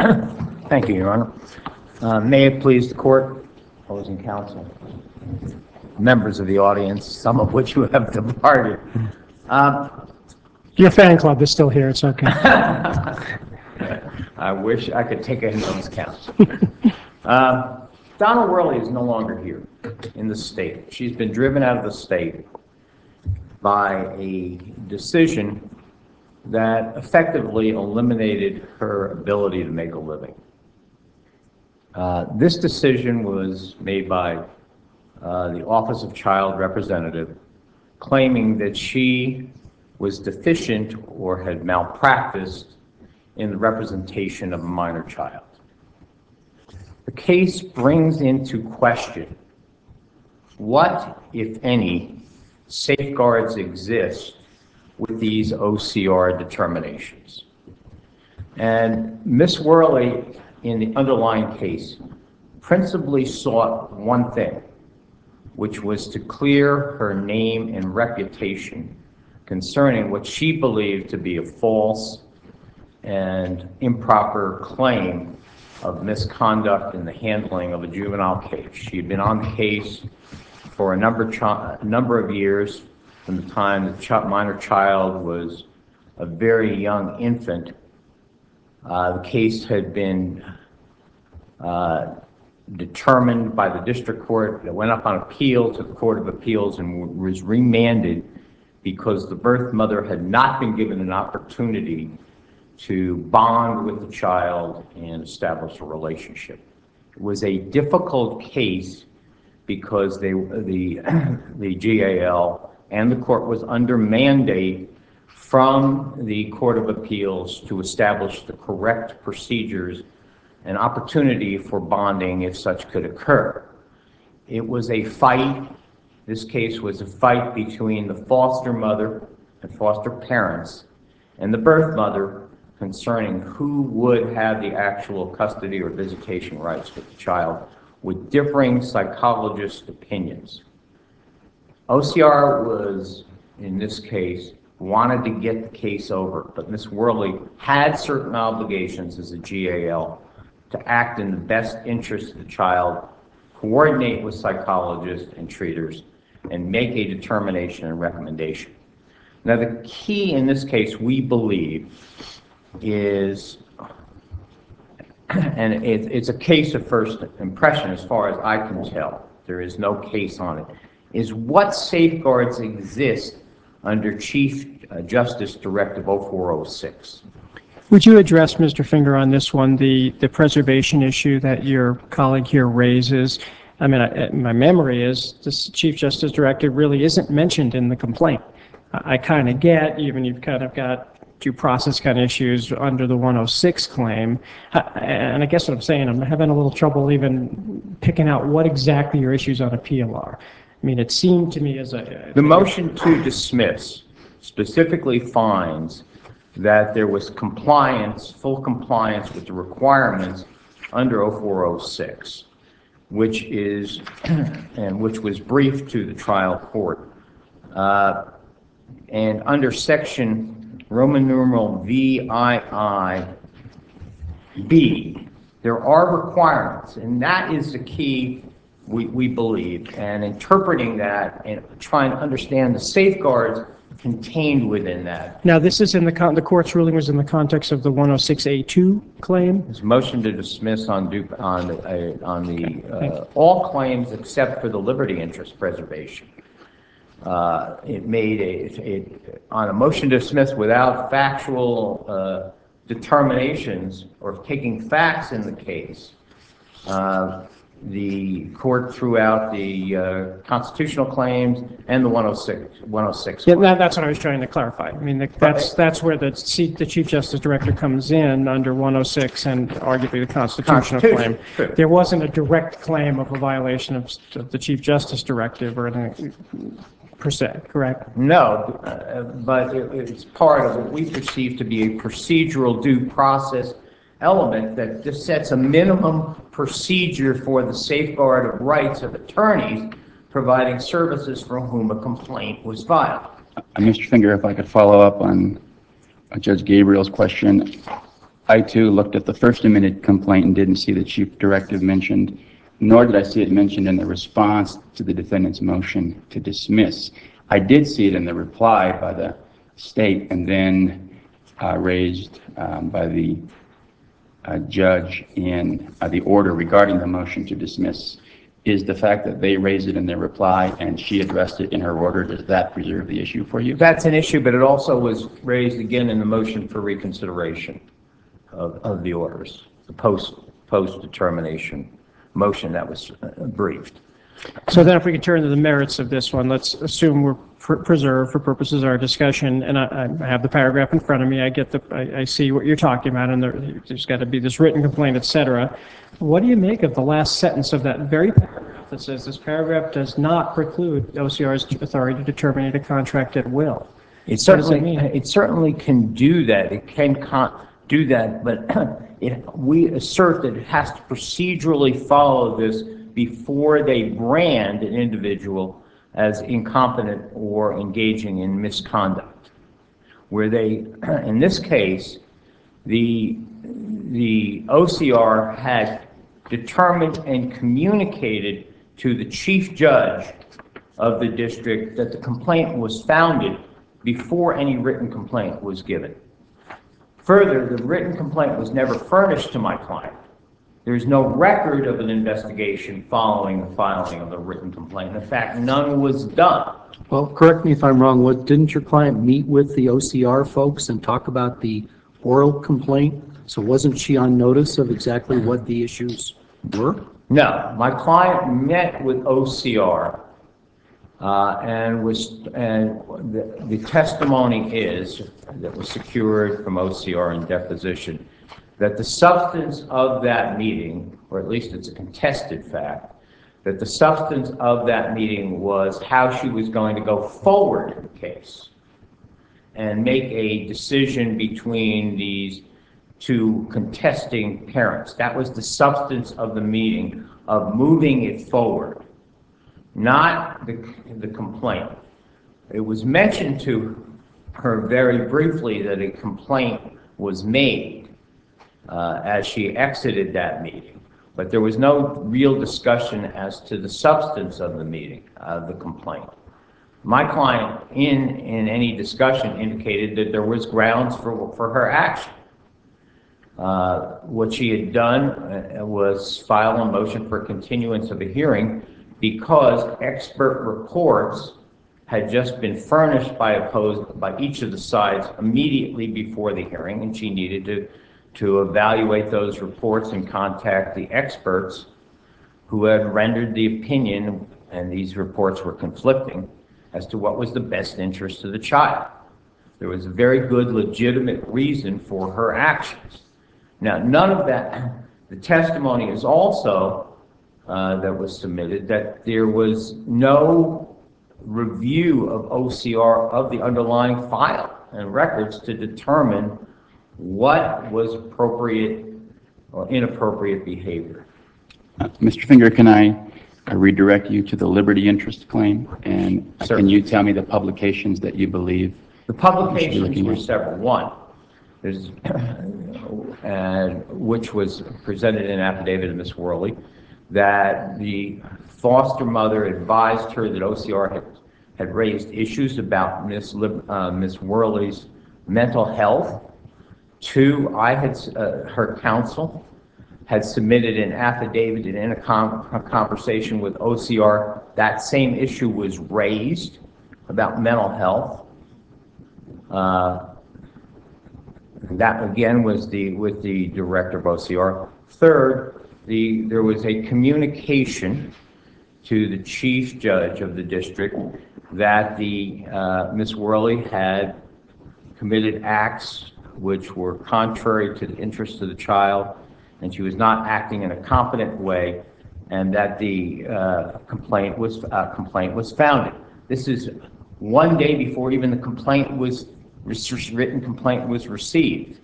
Thank you, Your Honor. May it please the court, opposing counsel, members of the audience, some of which you have departed. Your fan club is still here. It's okay. I wish I could take a notes count. Donna Worley is no longer here in the state. She's been driven out of the state by a decision that effectively eliminated her ability to make a living. This decision was made by the Office of Child Representative, claiming that she was deficient or had malpracticed in the representation of a minor child. The case brings into question what, if any, safeguards exist with these OCR determinations. And Ms. Worley, in the underlying case, principally sought one thing, which was to clear her name and reputation concerning what she believed to be a false and improper claim of misconduct in the handling of a juvenile case. She had been on the case for a number of years, from the time the minor child was a very young infant. The case had been determined by the district court. It went up on appeal to the Court of Appeals and was remanded because the birth mother had not been given an opportunity to bond with the child and establish a relationship. It was a difficult case because the GAL and the court was under mandate from the Court of Appeals to establish the correct procedures and opportunity for bonding if such could occur. It was a fight. This case was a fight between the foster mother and foster parents and the birth mother concerning who would have the actual custody or visitation rights with the child, with differing psychologist opinions. OCR was, in this case, wanted to get the case over, but Ms. Worley had certain obligations as a GAL to act in the best interest of the child, coordinate with psychologists and treaters, and make a determination and recommendation. Now, the key in this case, we believe, is, and it's a case of first impression as far as I can tell, there is no case on it, is what safeguards exist under Chief Justice Directive 0406. Would you address, Mr. Finger, on this one, the preservation issue that your colleague here raises? I mean, my memory is this Chief Justice Directive really isn't mentioned in the complaint. I kind of get, even you've kind of got due process kind of issues under the 106 claim. And I guess what I'm saying, I'm having a little trouble even picking out what exactly your issues on appeal are. I mean, it seemed to me as a... The motion to dismiss specifically finds that there was compliance, full compliance with the requirements under 0406, which is, and which was briefed to the trial court. And under section Roman numeral VIIB, there are requirements, and that is the key, we believe, and interpreting that and trying to understand the safeguards contained within that. Now, this is in the court's ruling was in the context of the 106A2 claim? It's a motion to dismiss on all claims except for the liberty interest preservation. It made on a motion to dismiss without factual determinations or taking facts in the case. The court threw out the constitutional claims and the 106. Yeah, that's what I was trying to clarify. I mean, that's where the Chief Justice Director comes in under 106 and arguably the constitutional claim. Sure. There wasn't a direct claim of a violation of the Chief Justice Directive or anything per se, correct? No, but it's part of what we perceive to be a procedural due process element that just sets a minimum procedure for the safeguard of rights of attorneys providing services for whom a complaint was filed. Mr. Finger, if I could follow up on Judge Gabriel's question. I too looked at the first amended complaint and didn't see the chief directive mentioned, nor did I see it mentioned in the response to the defendant's motion to dismiss. I did see it in the reply by the state and then raised by the judge in the order regarding the motion to dismiss. Is the fact that they raised it in their reply and she addressed it in her order, does that preserve the issue for you? That's an issue, but it also was raised again in the motion for reconsideration of the orders, the post-determination motion that was briefed. So then if we could turn to the merits of this one, let's assume we're preserved for purposes of our discussion, and I have the paragraph in front of me. I see what you're talking about, and there's got to be this written complaint, et cetera. What do you make of the last sentence of that very paragraph that says this paragraph does not preclude OCR's authority to terminate a contract at will? It certainly can do that. It can do that, but we assert that it has to procedurally follow this before they brand an individual as incompetent or engaging in misconduct. Where they, in this case, the OCR had determined and communicated to the chief judge of the district that the complaint was founded before any written complaint was given. Further, the written complaint was never furnished to my client. There's no record of an investigation following the filing of the written complaint. In fact, none was done. Well, correct me if I'm wrong. Didn't your client meet with the OCR folks and talk about the oral complaint? So wasn't she on notice of exactly what the issues were? No, my client met with OCR, and the testimony is that was secured from OCR in deposition that the substance of that meeting, or at least it's a contested fact, that the substance of that meeting was how she was going to go forward in the case and make a decision between these two contesting parents. That was the substance of the meeting, of moving it forward, not the complaint. It was mentioned to her very briefly that a complaint was made as she exited that meeting, but there was no real discussion as to the substance of the meeting, the complaint. My client, in any discussion, indicated that there was grounds for her action. What she had done was file a motion for continuance of a hearing because expert reports had just been furnished by each of the sides immediately before the hearing, and she needed to evaluate those reports and contact the experts who had rendered the opinion, and these reports were conflicting, as to what was the best interest of the child. There was a very good legitimate reason for her actions. Now, none of that, the testimony is also, that was submitted, that there was no review of OCR of the underlying file and records to determine what was appropriate or inappropriate behavior. Mr. Finger, can I redirect you to the liberty interest claim? And can you tell me the publications that you believe? The publications were several. One, there's, which was presented in an affidavit of Ms. Worley, that the foster mother advised her that OCR had raised issues about Ms. Worley's mental health. Two, her counsel had submitted an affidavit and in a conversation with OCR, that same issue was raised about mental health. That again was with the director of OCR. Third, there was a communication to the chief judge of the district that Ms. Worley had committed acts which were contrary to the interests of the child, and she was not acting in a competent way, and that the complaint was founded. This is one day before even the written complaint was received.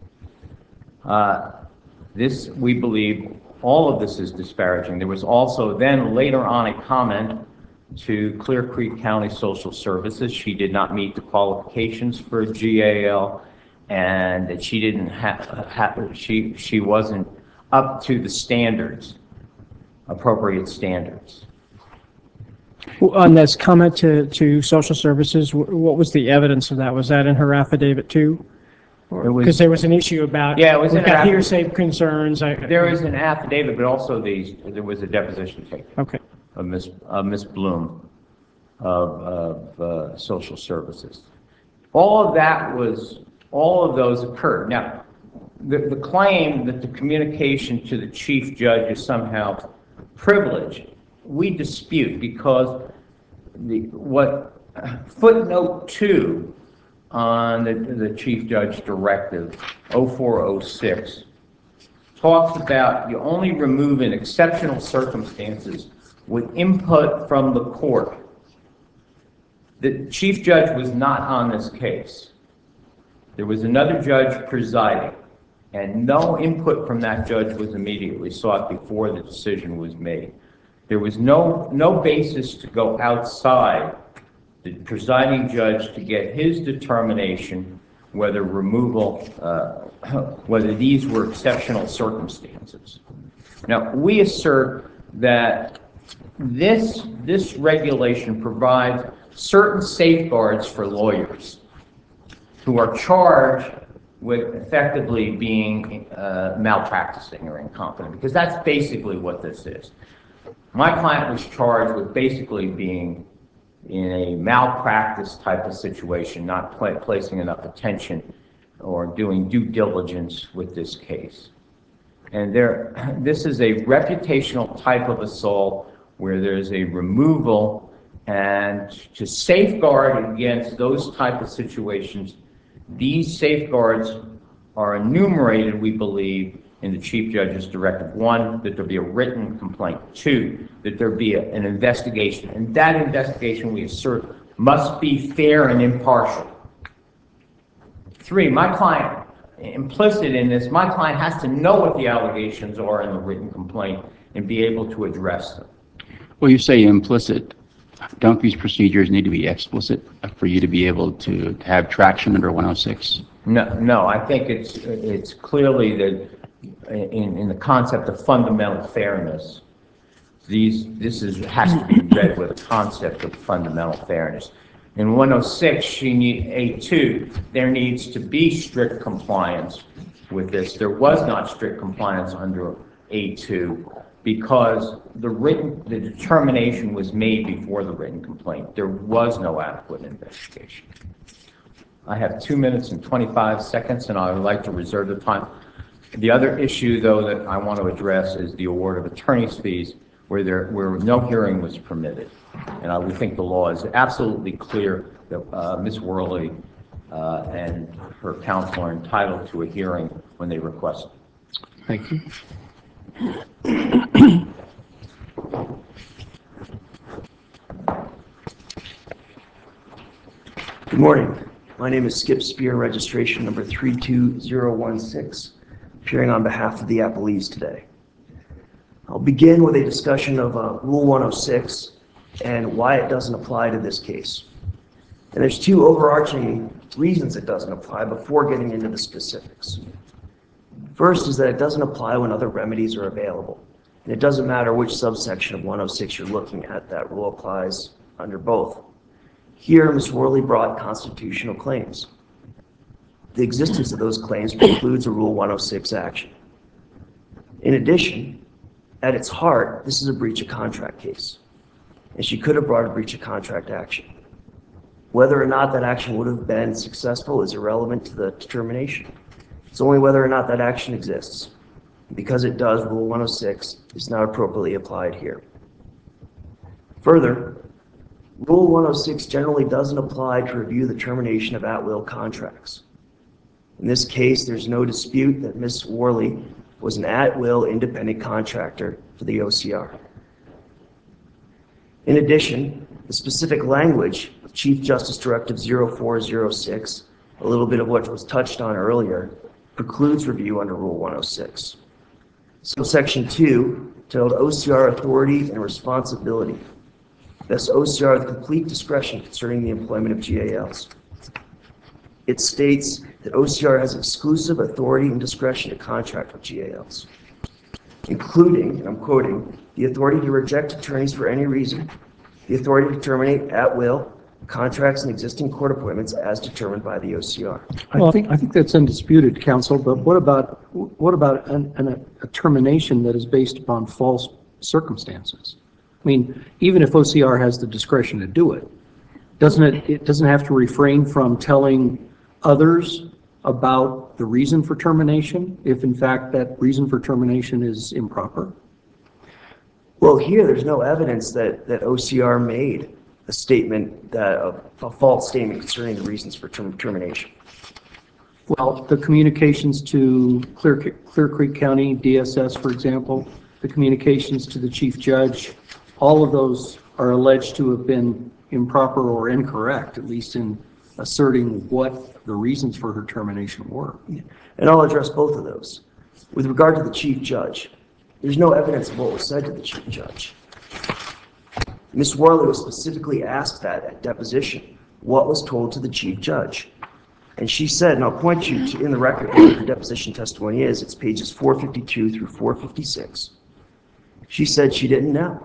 This, we believe, all of this is disparaging. There was also then later on a comment to Clear Creek County Social Services. She did not meet the qualifications for GAL, and that she didn't she wasn't up to the standards, appropriate standards. On this comment to social services, what was the evidence of that? Was that in her affidavit too? Because there was an issue about, Yeah, it was we've in her got hearsay concerns. There is an affidavit, but also there was a deposition taken Okay. of Miss Bloom of social services. All of those occurred. Now, the claim that the communication to the chief judge is somehow privileged, we dispute, because what footnote 2 on the chief judge directive 0406 talks about you only remove in exceptional circumstances with input from the court. The chief judge was not on this case. There was another judge presiding, and no input from that judge was immediately sought before the decision was made. There was no basis to go outside the presiding judge to get his determination whether removal, whether these were exceptional circumstances. Now, we assert that this regulation provides certain safeguards for lawyers who are charged with effectively being malpracticing or incompetent, because that's basically what this is. My client was charged with basically being in a malpractice type of situation, not placing enough attention or doing due diligence with this case. And this is a reputational type of assault where there's a removal, and to safeguard against those type of situations, these safeguards are enumerated, we believe, in the Chief Judge's Directive. 1, that there be a written complaint. 2, that there be an investigation. And that investigation, we assert, must be fair and impartial. 3, my client, implicit in this, my client has to know what the allegations are in the written complaint and be able to address them. Well, you say implicit. Don't these procedures need to be explicit for you to be able to have traction under 106? No, I think it's clearly that in the concept of fundamental fairness, has to be read with a concept of fundamental fairness. In 106, A2, there needs to be strict compliance with this. There was not strict compliance under A2 because the determination was made before the written complaint. There was no adequate investigation. I have 2 minutes and 25 seconds, and I would like to reserve the time. The other issue, though, that I want to address is the award of attorney's fees where no hearing was permitted. And we think the law is absolutely clear that Ms. Worley and her counsel are entitled to a hearing when they request it. Thank you. Good morning. My name is Skip Spear, registration number 32016, appearing on behalf of the appellees today. I'll begin with a discussion of Rule 106 and why it doesn't apply to this case. And there's 2 overarching reasons it doesn't apply before getting into the specifics. First is that it doesn't apply when other remedies are available. And it doesn't matter which subsection of 106 you're looking at, that rule applies under both. Here, Ms. Worley brought constitutional claims. The existence of those claims precludes a Rule 106 action. In addition, at its heart, this is a breach of contract case, and she could have brought a breach of contract action. Whether or not that action would have been successful is irrelevant to the determination. It's only whether or not that action exists. Because it does, Rule 106 is not appropriately applied here. Further, Rule 106 generally doesn't apply to review the termination of at-will contracts. In this case, there's no dispute that Ms. Worley was an at-will independent contractor for the OCR. In addition, the specific language of Chief Justice Directive 0406, a little bit of what was touched on earlier, precludes review under Rule 106. Subsection 2, titled OCR Authority and Responsibility, vests OCR with complete discretion concerning the employment of GALs. It states that OCR has exclusive authority and discretion to contract with GALs, including, and I'm quoting, the authority to reject attorneys for any reason, the authority to terminate at will contracts and existing court appointments as determined by the OCR. I think that's undisputed, counsel, but what about a termination that is based upon false circumstances? I mean, even if OCR has the discretion to do it, it doesn't have to refrain from telling others about the reason for termination if in fact that reason for termination is improper? Well, here there's no evidence that OCR made a statement a false statement concerning the reasons for termination. Well, the communications to Clear Creek County DSS, for example, the communications to the chief judge, all of those are alleged to have been improper or incorrect, at least in asserting what the reasons for her termination were. And I'll address both of those. With regard to the chief judge, there's no evidence of what was said to the chief judge. Ms. Worley was specifically asked that at deposition, what was told to the chief judge. And she said, and I'll point you to in the record where her deposition testimony is, it's pages 452 through 456. She said she didn't know.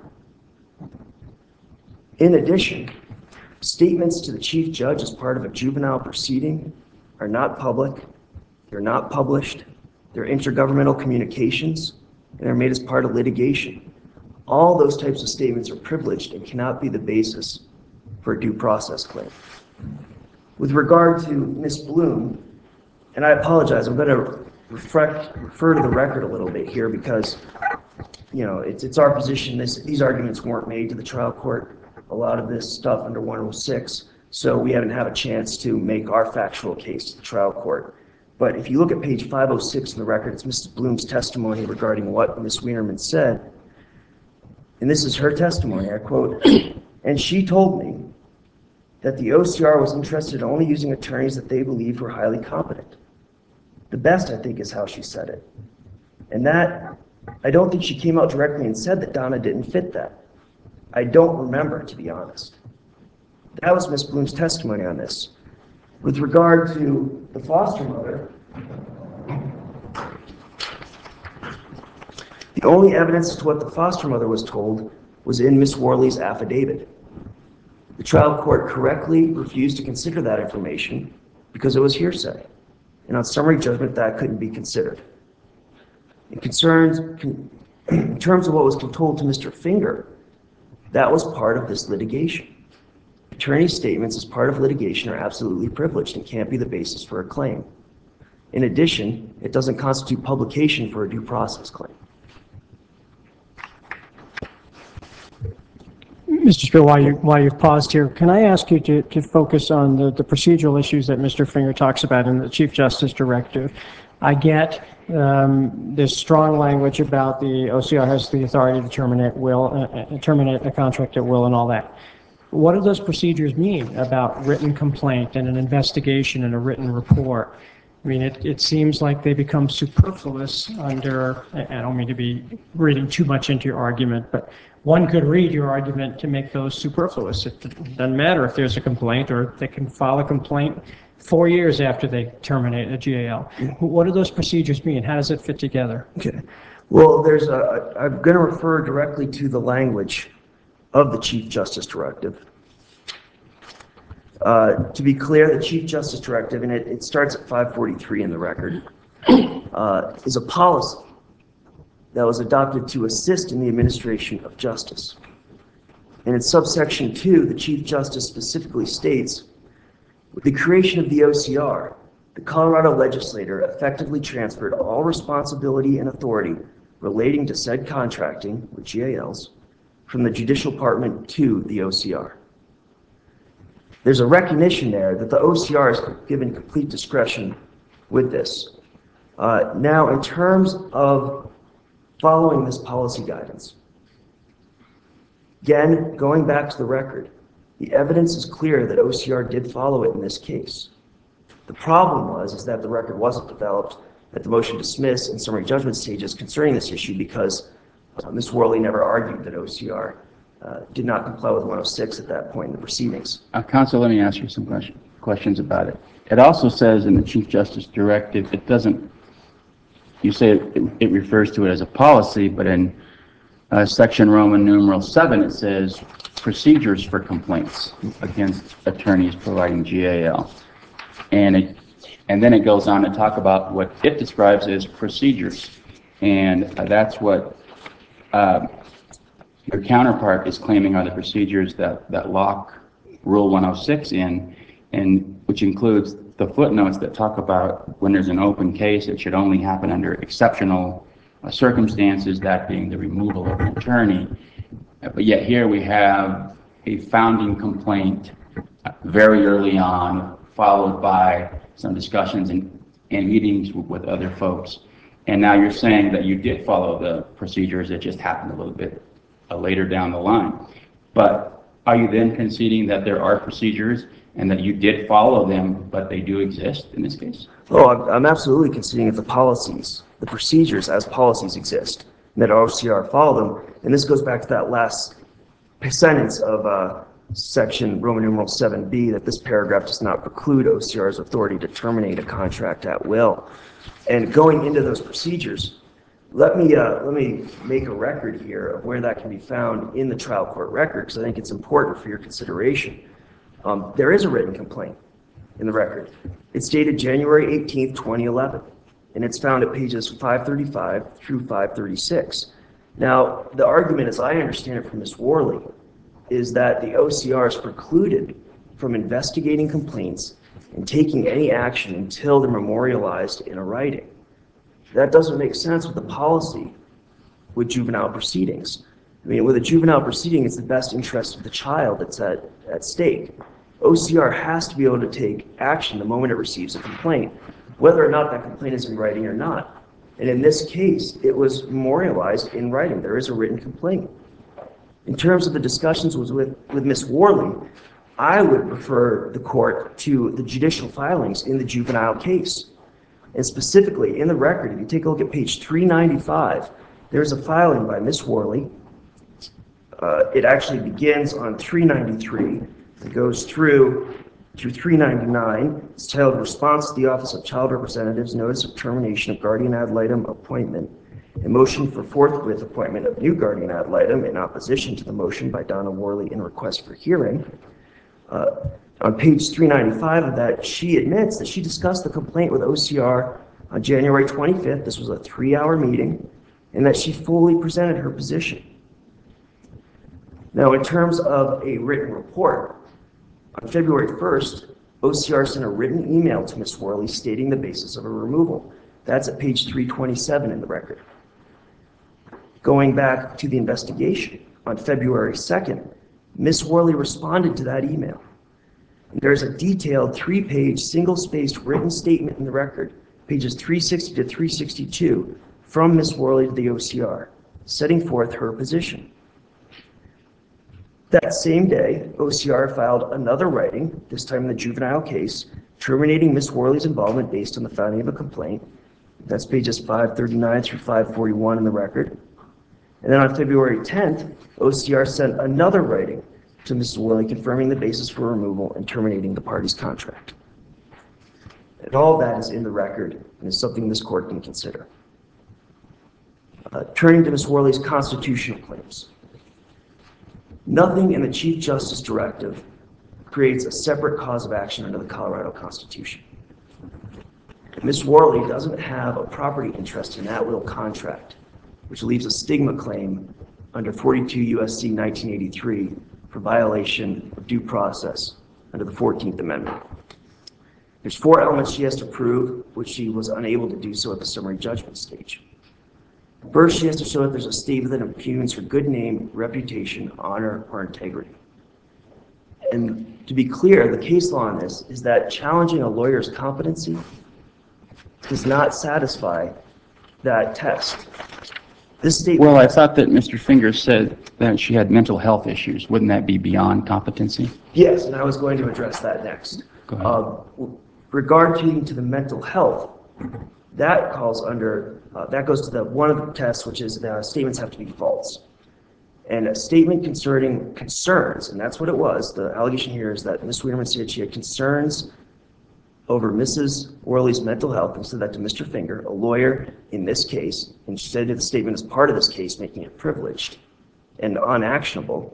In addition, statements to the chief judge as part of a juvenile proceeding are not public, they're not published, they're intergovernmental communications, and are made as part of litigation. All those types of statements are privileged and cannot be the basis for a due process claim. With regard to Ms. Bloom, and I apologize, I'm going to refer to the record a little bit here because, you know, it's our position these arguments weren't made to the trial court. A lot of this stuff under 106, so we haven't had a chance to make our factual case to the trial court. But if you look at page 506 in the record, it's Mrs. Bloom's testimony regarding what Ms. Wienerman said. And this is her testimony, I quote, "And she told me that the OCR was interested in only using attorneys that they believed were highly competent." The best, I think, is how she said it. And that, I don't think she came out directly and said that Donna didn't fit that. I don't remember, to be honest. That was Ms. Bloom's testimony on this. With regard to the foster mother, the only evidence as to what the foster mother was told was in Ms. Worley's affidavit. The trial court correctly refused to consider that information because it was hearsay. And on summary judgment, that couldn't be considered. In terms of what was told to Mr. Finger, that was part of this litigation. Attorney statements as part of litigation are absolutely privileged and can't be the basis for a claim. In addition, it doesn't constitute publication for a due process claim. Mr. Spear, while you've paused here, can I ask you to focus on the procedural issues that Mr. Finger talks about in the Chief Justice Directive? I get there's strong language about the OCR has the authority to terminate a contract at will and all that. What do those procedures mean about written complaint and an investigation and a written report? I mean, it seems like they become superfluous under, I don't mean to be reading too much into your argument, but one could read your argument to make those superfluous. It doesn't matter if there's a complaint, or they can file a complaint 4 years after they terminate a GAL. What do those procedures mean? How does it fit together? Okay. Well, I'm going to refer directly to the language of the Chief Justice Directive. To be clear, the Chief Justice Directive, and it starts at 543 in the record, is a policy that was adopted to assist in the administration of justice. And in subsection 2, the Chief Justice specifically states, with the creation of the OCR, the Colorado legislature effectively transferred all responsibility and authority relating to said contracting with GALs from the Judicial Department to the OCR. There's a recognition there that the OCR is given complete discretion with this. Now, in terms of following this policy guidance, again, going back to the record, the evidence is clear that OCR did follow it in this case. The problem is that the record wasn't developed at the motion to dismiss and summary judgment stages concerning this issue because Ms. Worley never argued that OCR did not comply with 106 at that point in the proceedings. Counsel, let me ask you some questions. Of questions about it. It also says in the Chief Justice Directive, it doesn't, you say it refers to it as a policy, but in section Roman numeral 7, it says procedures for complaints against attorneys providing GAL. And then it goes on to talk about what it describes as procedures. And that's what your counterpart is claiming are the procedures that lock Rule 106 in, and which includes the footnotes that talk about when there's an open case, it should only happen under exceptional circumstances, that being the removal of an attorney. But yet here we have a founding complaint very early on, followed by some discussions and meetings with other folks. And now you're saying that you did follow the procedures, it just happened a little bit later down the line. But are you then conceding that there are procedures and that you did follow them, but they do exist in this case? Oh, I'm absolutely conceding that the policies, the procedures as policies exist, and that OCR follow them. And this goes back to that last sentence of section Roman numeral 7b, that this paragraph does not preclude OCR's authority to terminate a contract at will. And going into those procedures, let me make a record here of where that can be found in the trial court record, because I think it's important for your consideration. There is a written complaint in the record. It's dated January 18th, 2011, and it's found at pages 535 through 536. Now, the argument, as I understand it from Ms. Worley, is that the OCR is precluded from investigating complaints and taking any action until they're memorialized in a writing. That doesn't make sense with the policy with juvenile proceedings. I mean, with a juvenile proceeding, it's the best interest of the child that's at stake. OCR has to be able to take action the moment it receives a complaint, whether or not that complaint is in writing or not. And in this case, it was memorialized in writing. There is a written complaint. In terms of the discussions with Ms. Worley, I would refer the court to the judicial filings in the juvenile case. And specifically, in the record, if you take a look at page 395, there's a filing by Ms. Worley. It actually begins on 393. It goes through 399. It's titled Response to the Office of Child Representatives Notice of Termination of Guardian Ad Litem Appointment, a motion for forthwith appointment of new guardian ad litem in opposition to the motion by Donna Worley in request for hearing. On page 395 of that, she admits that she discussed the complaint with OCR on January 25th. This was a 3-hour meeting, and that she fully presented her position. Now, in terms of a written report, on February 1st, OCR sent a written email to Ms. Worley stating the basis of her removal. That's at page 327 in the record. Going back to the investigation, on February 2nd, Ms. Worley responded to that email. There's a detailed 3-page, single-spaced written statement in the record, pages 360 to 362, from Ms. Worley to the OCR, setting forth her position. That same day, OCR filed another writing, this time in the juvenile case, terminating Ms. Worley's involvement based on the founding of a complaint. That's pages 539 through 541 in the record. And then on February 10th, OCR sent another writing to Mrs. Worley confirming the basis for removal and terminating the party's contract. And all that is in the record and is something this court can consider. Turning to Ms. Worley's constitutional claims. Nothing in the Chief Justice Directive creates a separate cause of action under the Colorado Constitution. Ms. Worley doesn't have a property interest in that will contract, which leaves a stigma claim under 42 U.S.C. 1983 for violation of due process under the 14th Amendment. There's 4 elements she has to prove, which she was unable to do so at the summary judgment stage. First, she has to show that there's a statement that impugns her good name, reputation, honor, or integrity. And to be clear, the case law on this is that challenging a lawyer's competency does not satisfy that test. This statement. Well, I thought that Mr. Finger said that she had mental health issues. Wouldn't that be beyond competency? Yes, and I was going to address that next. Go ahead. Regarding to the mental health, that calls under, that goes to one of the tests, which is the statements have to be false. And a statement concerning concerns, and that's what it was. The allegation here is that Ms. Wienerman said she had concerns over Mrs. Worley's mental health and said that to Mr. Finger, a lawyer in this case, and she said the statement as part of this case, making it privileged and unactionable,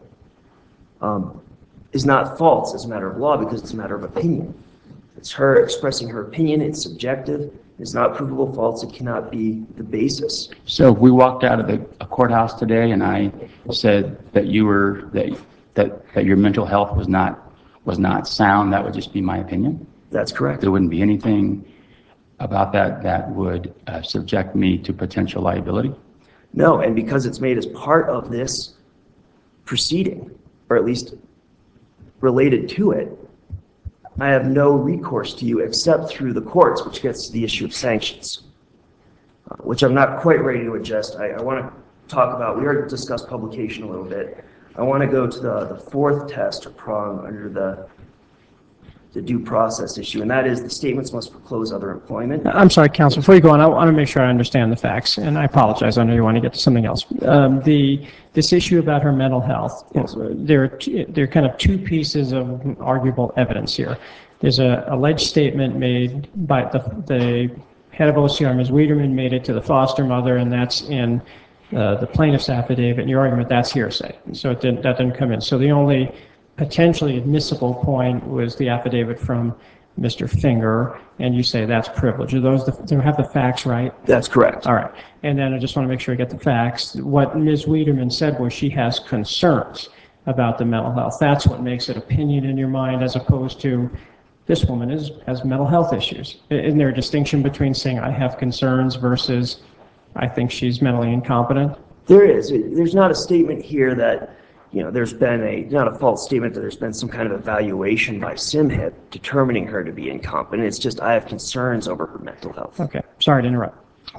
is not false as a matter of law because it's a matter of opinion. It's her expressing her opinion, it's subjective, it's not provable false, it cannot be the basis. So if we walked out of a courthouse today and I said that you were, that your mental health was not sound, that would just be my opinion? That's correct. There wouldn't be anything about that would subject me to potential liability? No, and because it's made as part of this proceeding, or at least related to it, I have no recourse to you except through the courts, which gets to the issue of sanctions, which I'm not quite ready to adjust. I want to talk about, we already discussed publication a little bit. I want to go to the fourth test or prong under the due process issue, and that is the statements must foreclose other employment. I'm sorry, counsel, before you go on, I want to make sure I understand the facts, and I apologize, I know you want to get to something else. This issue about her mental health, Yes. there are kind of two pieces of arguable evidence here. There's a alleged statement made by the head of OCR, Ms. Wiederman, made it to the foster mother, and that's in the plaintiff's affidavit, and your argument, that's hearsay, so that didn't come in. So the only potentially admissible point was the affidavit from Mr. Finger, and you say that's privilege. Do you have the facts right? That's correct. All right. And then I just want to make sure I get the facts. What Ms. Wiederman said was she has concerns about the mental health. That's what makes it opinion in your mind as opposed to this woman has mental health issues. Isn't there a distinction between saying I have concerns versus I think she's mentally incompetent? There is. There's not a statement here that, there's been not a false statement that there's been some kind of evaluation by SimHIP determining her to be incompetent. It's just I have concerns over her mental health. Okay. Sorry to interrupt.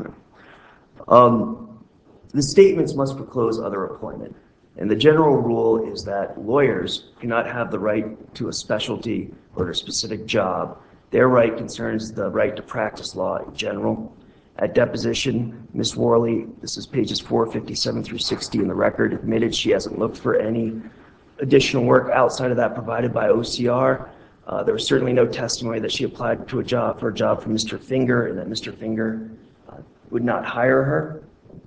The statements must foreclose other employment. And the general rule is that lawyers do not have the right to a specialty or a specific job. Their right concerns the right to practice law in general. At deposition, Ms. Worley, this is pages 457 through 60 in the record, admitted she hasn't looked for any additional work outside of that provided by OCR. There was certainly no testimony that she applied for a job from Mr. Finger and that Mr. Finger would not hire her.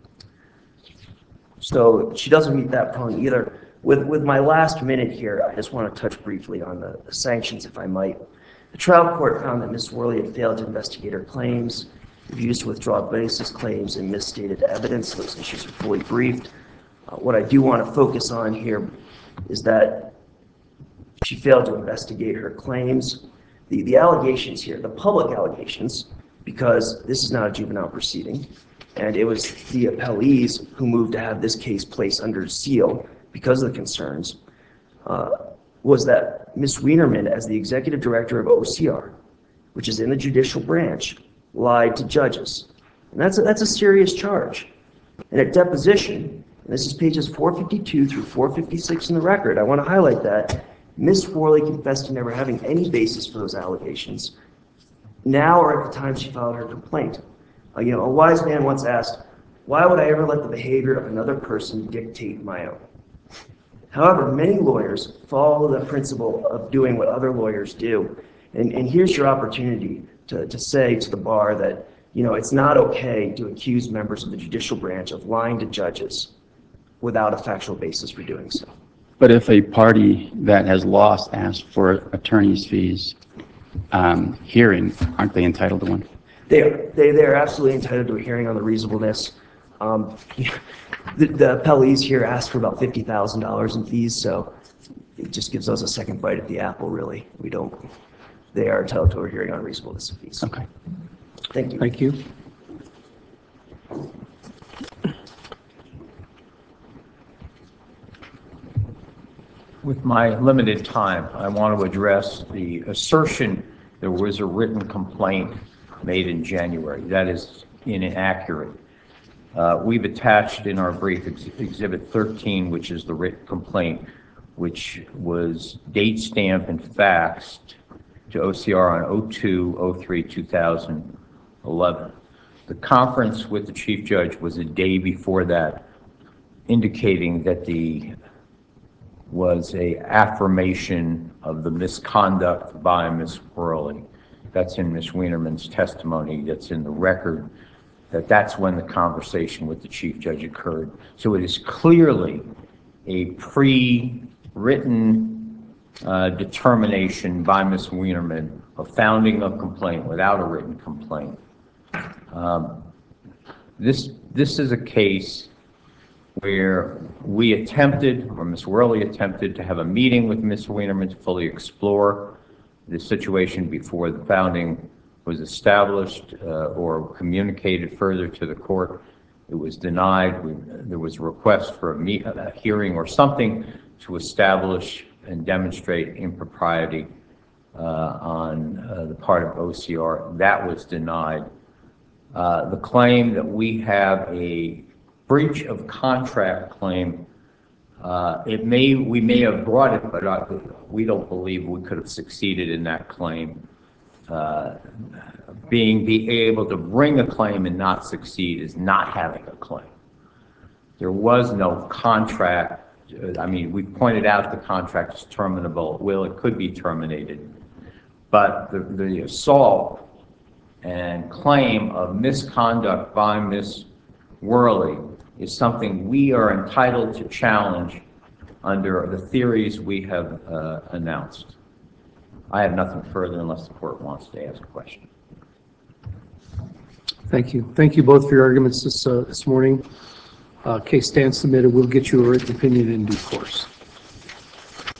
So she doesn't meet that point either. With my last minute here, I just want to touch briefly on the sanctions, if I might. The trial court found that Ms. Worley had failed to investigate her claims, refused to withdraw basis claims, and misstated evidence. Those issues are fully briefed. What I do want to focus on here is that she failed to investigate her claims. The allegations here, the public allegations, because this is not a juvenile proceeding, and it was the appellees who moved to have this case placed under seal because of the concerns, was that Ms. Wienerman, as the executive director of OCR, which is in the judicial branch, lied to judges. And that's a serious charge. And at deposition, and this is pages 452 through 456 in the record, I want to highlight that Ms. Worley confessed to never having any basis for those allegations, now or at the time she filed her complaint. A wise man once asked, why would I ever let the behavior of another person dictate my own? However, many lawyers follow the principle of doing what other lawyers do. And here's your opportunity to say to the bar that, it's not okay to accuse members of the judicial branch of lying to judges without a factual basis for doing so. But if a party that has lost asks for attorney's fees hearing, aren't they entitled to one? They are absolutely entitled to a hearing on the reasonableness. The appellees here asked for about $50,000 in fees, so it just gives us a second bite at the apple, really. They are entitled to a hearing on reasonableness of fees. Okay. Thank you. Thank you. With my limited time, I want to address the assertion there was a written complaint made in January. That is inaccurate. We've attached in our brief Exhibit 13, which is the written complaint, which was date stamped and faxed to OCR on 02/03/2011. The conference with the Chief Judge was a day before that indicating that was a affirmation of the misconduct by Ms. Worley. That's in Ms. Wienerman's testimony. That's in the record. That's when the conversation with the Chief Judge occurred. So it is clearly a pre-written determination by Ms. Wienerman of founding a complaint without a written complaint. This is a case where we attempted, or Ms. Worley attempted, to have a meeting with Ms. Wienerman to fully explore the situation before the founding was established or communicated further to the court. It was denied. There was a request for a hearing or something to establish and demonstrate impropriety on the part of OCR. That was denied. The claim that we have a breach of contract claim, we may have brought it, but we don't believe we could have succeeded in that claim. Being able to bring a claim and not succeed is not having a claim. There was no contract. I mean, we pointed out the contract is terminable. Well, it could be terminated. But the assault and claim of misconduct by Ms. Worley is something we are entitled to challenge under the theories we have announced. I have nothing further unless the court wants to ask a question. Thank you. Thank you both for your arguments this morning. Case stands submitted. We'll get you a written opinion in due course.